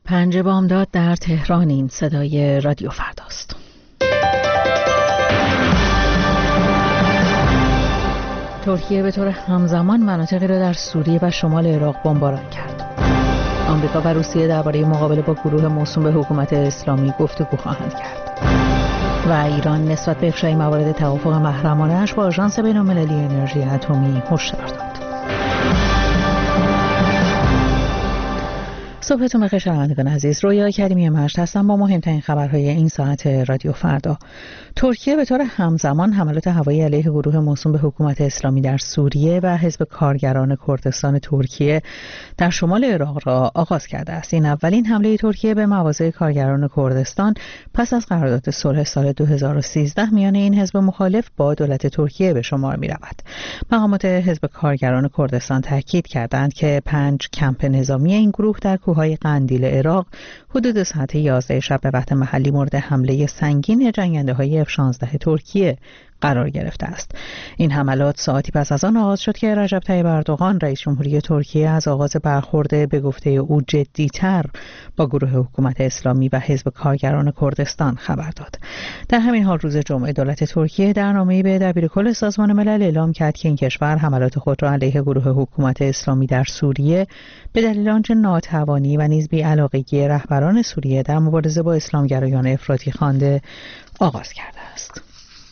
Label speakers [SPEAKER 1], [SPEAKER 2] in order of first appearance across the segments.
[SPEAKER 1] 5 بامداد در تهران. این صدای رادیو فرداست. ترکیه به طور همزمان مناطقی را در سوریه و شمال عراق بمباران کرد. آمریکا و روسیه درباره مقابله با گروه موسوم به حکومت اسلامی گفتگو خواهند کرد. و ایران نسبت به افشای موارد توافق محرمانه‌اش با آژانس بین‌المللی انرژی اتمی هشدار داد. صبحتون بخیر شنوندگان عزیز. رویا کریمی مجد هستم با مهمترین خبرهای این ساعت رادیو فردا. ترکیه به طور همزمان حملات هوایی علیه گروه موسوم به حکومت اسلامی در سوریه و حزب کارگران کردستان ترکیه در شمال عراق را آغاز کرده است. این اولین حمله ترکیه به مواضع کارگران کردستان پس از قرارداد صلح سال 2013 میان این حزب مخالف با دولت ترکیه به شمار می رود. مقامات حزب کارگران کردستان تاکید کردند که 5 کمپ نظامی این گروه در کوههای قندیل عراق حدود ساعت 11 شب به وقت محلی مورد حمله سنگین جنگنده‌های F-16 ترکیه قرار گرفته است. این حملات ساعتی پس از آن آغاز شد که رجب طیب اردوغان رئیس جمهوری ترکیه از آغاز برخورد به گفته او جدی‌تر با گروه حکومت اسلامی و حزب کارگران کردستان خبر داد. در همین حال روز جمعه دولت ترکیه در نامه‌ای به دبیرکل سازمان ملل اعلام کرد که این کشور حملات خود را علیه گروه حکومت اسلامی در سوریه به دلیل آنچه ناتوانی و نیز بی‌علاقگی رهبران سوریه در مبارزه با اسلامگرایان افراطی خوانده آغاز کرده است.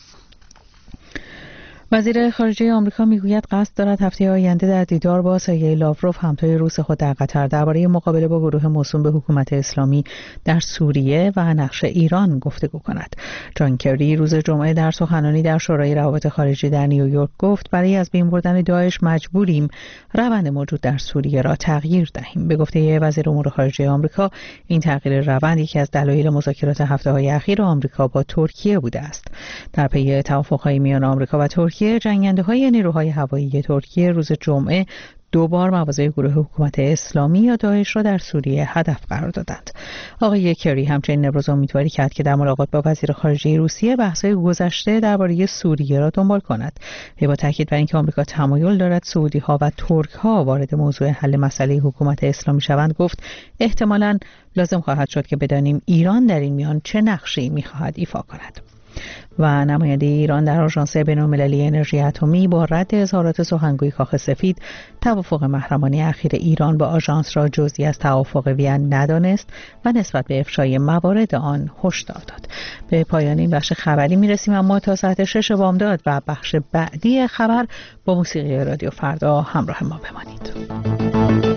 [SPEAKER 1] وزیر خارجه آمریکا میگوید قصد دارد هفته آینده در دیدار با سرگئی لاوروف همتای روس خود در قطر درباره مقابله با گروه موسوم به حکومت اسلامی در سوریه و نقش ایران گفتگو کند. جان کری روز جمعه در سخنرانی در شورای روابط خارجی در نیویورک گفت برای از بین بردن داعش مجبوریم روند موجود در سوریه را تغییر دهیم. به گفته وزیر امور خارجه آمریکا این تغییر روند یکی از دلایل مذاکرات هفته‌های اخیر آمریکا با ترکیه بوده است. در پی توافق‌های میان آمریکا و ترکیه جنگنده‌های نیروهای هوایی ترکیه روز جمعه 2 بار مواضع گروه حکومت اسلامی یا داعش را در سوریه هدف قرار دادند. آقای کری همچنین ابراز امیدواری کرد که در ملاقات با وزیر خارجه روسیه بحث‌های گذشته درباره سوریه را دنبال کند. وی با تاکید بر اینکه آمریکا تمایل دارد سعودی‌ها و ترک‌ها وارد موضوع حل مسئله حکومت اسلامی شوند گفت احتمالاً لازم خواهد شد که بدانیم ایران در این میان چه نقشی می‌خواهد ایفا کند. و نماینده ایران در آژانس بین‌المللی انرژی اتمی با رد اظهارات سخنگوی کاخ سفید توافق محرمانه اخیر ایران با آژانس را جزئی از توافق وین ندانست و نسبت به افشای موارد آن هشدار داد. به پایان این بخش خبری میرسیم، اما تا ساعت 6 بامداد و بخش بعدی خبر با موسیقی رادیو فردا همراه ما بمانید.